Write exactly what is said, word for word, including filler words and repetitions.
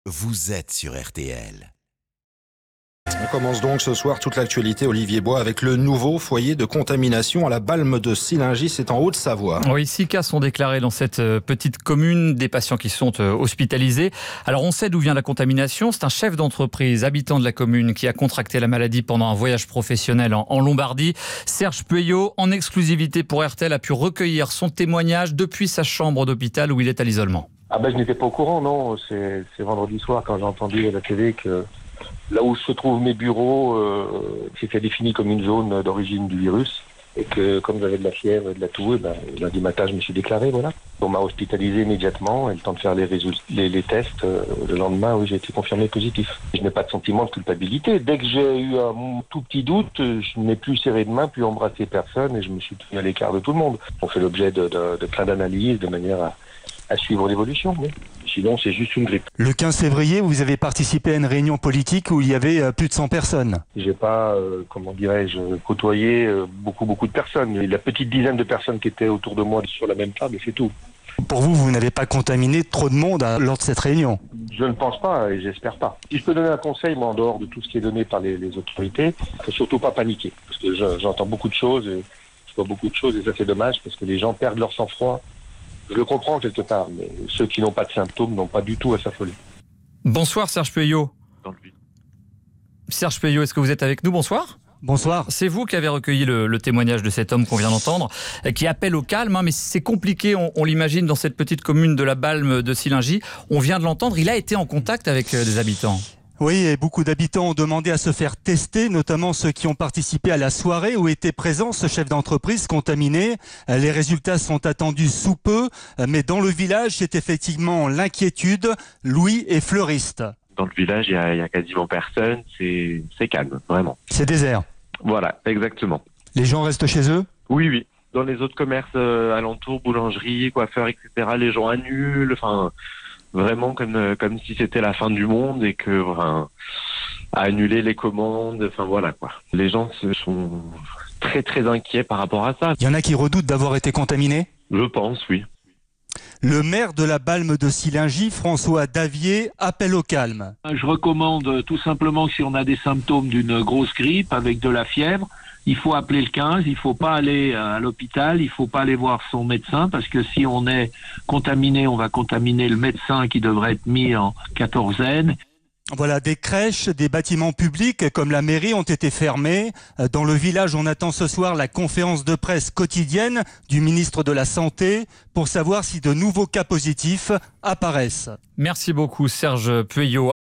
vous êtes sur R T L. On commence donc ce soir toute l'actualité Olivier Bois avec le nouveau foyer de contamination à la Balme de Sillingy, c'est en Haute-Savoie. Oui, six cas sont déclarés dans cette petite commune, des patients qui sont hospitalisés. Alors on sait d'où vient la contamination, c'est un chef d'entreprise habitant de la commune qui a contracté la maladie pendant un voyage professionnel en, en Lombardie. Serge Pueyo, en exclusivité pour R T L, a pu recueillir son témoignage depuis sa chambre d'hôpital où il est à l'isolement. Ah ben je n'étais pas au courant, non, c'est, c'est vendredi soir quand j'ai entendu à la télé que là où se trouvent mes bureaux, euh, c'était défini comme une zone d'origine du virus. Et que comme j'avais de la fièvre et de la toux, eh ben, lundi matin, je me suis déclaré, voilà. On m'a hospitalisé immédiatement et le temps de faire les, résultats, les, les tests, euh, le lendemain, oui, j'ai été confirmé positif. Je n'ai pas de sentiment de culpabilité. Dès que j'ai eu un tout petit doute, je n'ai plus serré de main, plus embrassé personne et je me suis tenu à l'écart de tout le monde. On fait l'objet de, de, de plein d'analyses de manière à, à suivre l'évolution, mais sinon c'est juste une grippe. Le quinze février, vous avez participé à une réunion politique où il y avait plus de cent personnes. J'ai pas, euh, comment dirais-je, côtoyé euh, beaucoup beaucoup de personnes. Il y a la petite dizaine de personnes qui étaient autour de moi sur la même table et c'est tout. Pour vous, vous n'avez pas contaminé trop de monde à, lors de cette réunion? Je ne pense pas et j'espère pas. Si je peux donner un conseil, moi, en dehors de tout ce qui est donné par les, les autorités, il faut surtout pas paniquer. Parce que je, j'entends beaucoup de choses, et je vois beaucoup de choses et ça c'est dommage parce que les gens perdent leur sang-froid. Je le comprends quelque part, mais ceux qui n'ont pas de symptômes n'ont pas du tout à s'affoler. Bonsoir Serge Pueyo. Serge Pueyo, est-ce que vous êtes avec nous? Bonsoir. Bonsoir. C'est vous qui avez recueilli le, le témoignage de cet homme qu'on vient d'entendre, qui appelle au calme, hein, mais c'est compliqué, on, on l'imagine, dans cette petite commune de la Balme de Sillingy. On vient de l'entendre, il a été en contact avec euh, des habitants. Oui, et beaucoup d'habitants ont demandé à se faire tester, notamment ceux qui ont participé à la soirée où était présent ce chef d'entreprise contaminé. Les résultats sont attendus sous peu, mais dans le village, c'est effectivement l'inquiétude. Louis est fleuriste. Dans le village, il y a, il y a quasiment personne, c'est, c'est calme, vraiment. C'est désert. Voilà, exactement. Les gens restent chez eux? Oui, oui. Dans les autres commerces euh, alentours, boulangeries, coiffeurs, et cetera, les gens annulent, enfin... Vraiment comme comme si c'était la fin du monde et que enfin, à annuler les commandes, enfin voilà quoi. Les gens se sont très très inquiets par rapport à ça. Il y en a qui redoutent d'avoir été contaminés? Je pense, oui. Le maire de la Balme de Sillingy, François Davier, appelle au calme. Je recommande tout simplement que si on a des symptômes d'une grosse grippe avec de la fièvre, il faut appeler le quinze, il ne faut pas aller à l'hôpital, il ne faut pas aller voir son médecin parce que si on est contaminé, on va contaminer le médecin qui devrait être mis en quatorzaine. Voilà, des crèches, des bâtiments publics comme la mairie ont été fermés. Dans le village, on attend ce soir la conférence de presse quotidienne du ministre de la Santé pour savoir si de nouveaux cas positifs apparaissent. Merci beaucoup Serge Pueyo.